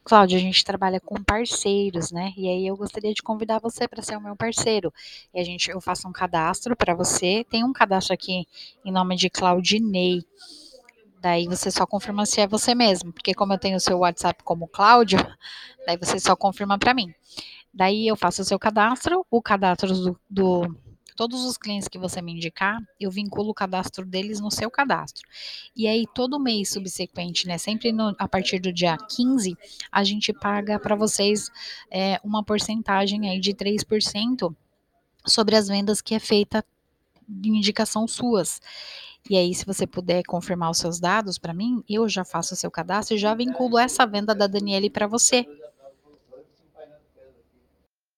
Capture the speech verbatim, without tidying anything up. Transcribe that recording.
Cláudia, a gente trabalha com parceiros, né? E aí eu gostaria de convidar você para ser o meu parceiro. E a gente, eu faço um cadastro para você. Tem um cadastro aqui em nome de Claudinei. Daí você só confirma se é você mesmo, porque como eu tenho o seu WhatsApp como Cláudio, daí você só confirma para mim. Daí eu faço o seu cadastro, o cadastro do, do todos os clientes que você me indicar, eu vinculo o cadastro deles no seu cadastro. E aí todo mês subsequente, né, sempre no, a partir do dia quinze, a gente paga para vocês é, uma porcentagem aí de três por cento sobre as vendas que é feita de indicação suas. E aí, se você puder confirmar os seus dados para mim, eu já faço o seu cadastro e já vinculo essa venda da Daniele para você.